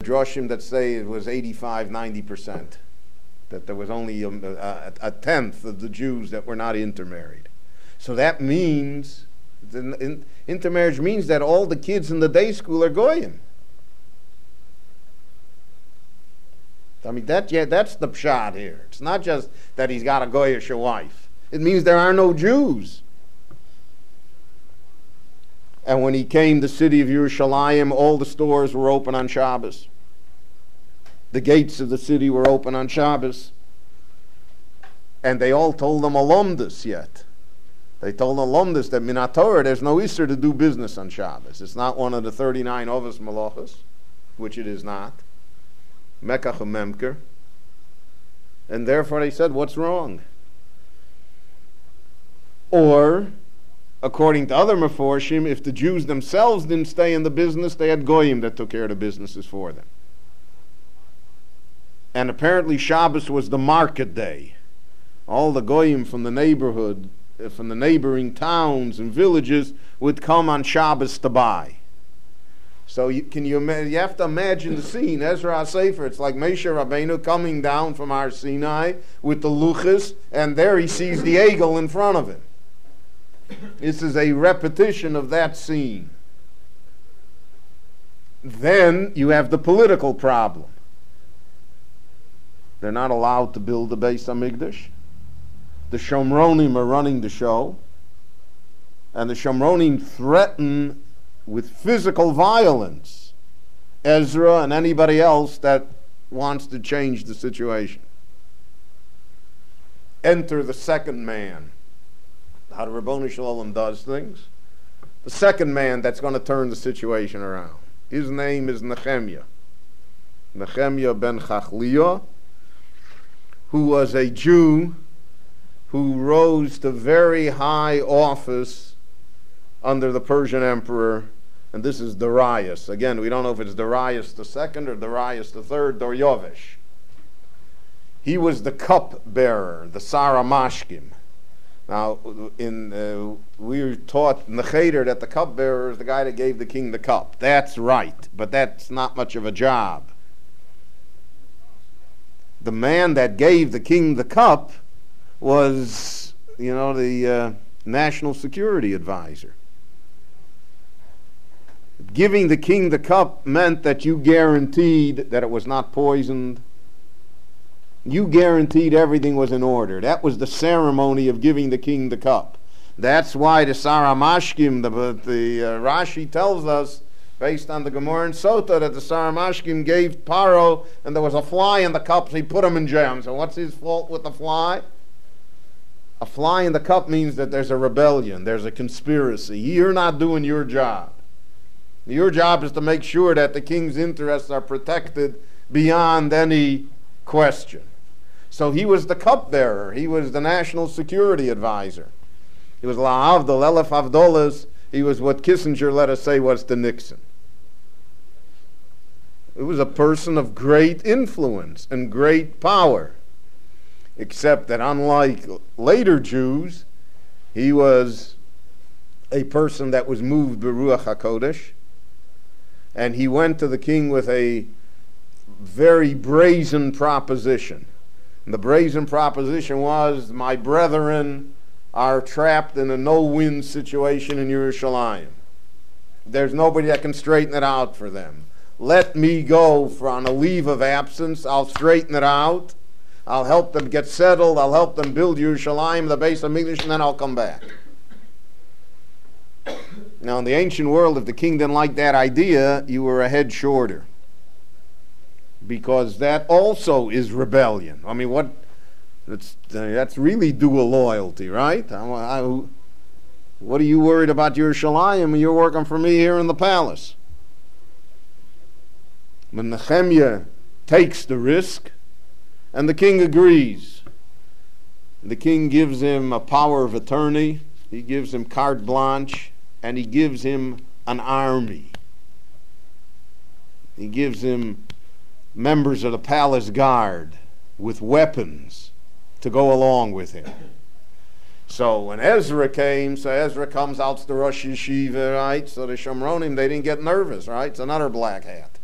drushim that say it was 85, 90%, that there was only a tenth of the Jews that were not intermarried. So that means, intermarriage means that all the kids in the day school are goyim. I mean, that's the pshat here. It's not just that he's got a goyish wife. It means there are no Jews. And when he came to the city of Yerushalayim, all the stores were open on Shabbos. The gates of the city were open on Shabbos. And they all told him alumdus yet. They told alumdus that Minat Torah, there's no Isser to do business on Shabbos. It's not one of the 39 Ovos Malachos, which it is not. Mekach Memker. And therefore they said, what's wrong? Or, according to other Meforshim, if the Jews themselves didn't stay in the business, they had Goyim that took care of the businesses for them. And apparently Shabbos was the market day. All the Goyim from the neighborhood, from the neighboring towns and villages would come on Shabbos to buy. So you have to imagine the scene. Ezra HaSefer, it's like Moshe Rabbeinu coming down from Har Sinai with the luchas, and there he sees the egel in front of him. This is a repetition of that scene. Then you have the political problem. They're not allowed to build the Beis HaMikdash. The Shomronim are running the show, and the Shomronim threaten with physical violence Ezra and anybody else that wants to change the situation. Enter the second man. How the Ribono Shel Olam does things. The second man that's going to turn the situation around. His name is Nehemiah. Nehemiah ben Chachliah, who was a Jew who rose to very high office under the Persian emperor, and this is Darius. Again, we don't know if it's Darius II or Darius III, Daryovesh. He was the cup-bearer, the Saramashkim. Now, we were taught in the Cheder that the cup-bearer is the guy that gave the king the cup. That's right, but that's not much of a job. The man that gave the king the cup was, the national security advisor. Giving the king the cup meant that you guaranteed that it was not poisoned. You guaranteed everything was in order. That was the ceremony of giving the king the cup. That's why the Saramashkim, the Rashi tells us, based on the Gemara and Sota, that the Saramashkim gave Paro, and there was a fly in the cup, so he put him in jail. So what's his fault with the fly? A fly in the cup means that there's a rebellion, there's a conspiracy. You're not doing your job. Your job is to make sure that the king's interests are protected beyond any question. So he was the cupbearer. He was the national security advisor. He was La'avdol, Elef Avdolas. He was what Kissinger, let us say, was to Nixon. It was a person of great influence and great power. Except that unlike later Jews, he was a person that was moved by Ruach HaKodesh. And he went to the king with a very brazen proposition. And the brazen proposition was, my brethren are trapped in a no-win situation in Yerushalayim. There's nobody that can straighten it out for them. Let me go on a leave of absence. I'll straighten it out. I'll help them get settled. I'll help them build Yerushalayim, the Beis HaMikdash, and then I'll come back. Now, in the ancient world, if the king didn't like that idea, you were a head shorter. Because that also is rebellion. I mean, that's really dual loyalty, right? What are you worried about Yerushalayim when you're working for me here in the palace? When Nehemiah takes the risk, and the king agrees. The king gives him a power of attorney, he gives him carte blanche, and he gives him an army. He gives him members of the palace guard with weapons to go along with him. So when Ezra came, Ezra comes out to the Rosh Yeshiva, right? So the Shomronim, they didn't get nervous, right? It's another black hat.